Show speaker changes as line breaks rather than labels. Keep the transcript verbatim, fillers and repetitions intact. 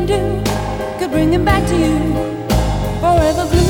do could bring him back to you, forever blue.